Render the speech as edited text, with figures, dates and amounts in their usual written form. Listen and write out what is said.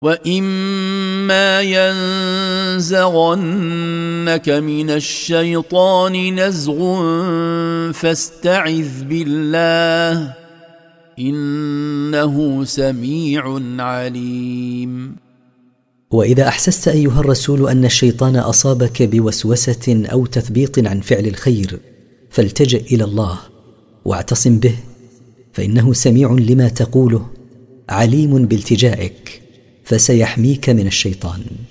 وإما ينزغنك من الشيطان نزغ فاستعذ بالله إنه سميع عليم. وإذا أحسست أيها الرسول أن الشيطان أصابك بوسوسة أو تثبيط عن فعل الخير فالتجئ إلى الله واعتصم به، فإنه سميع لما تقوله عليم بالتجائك، فسيحميك من الشيطان.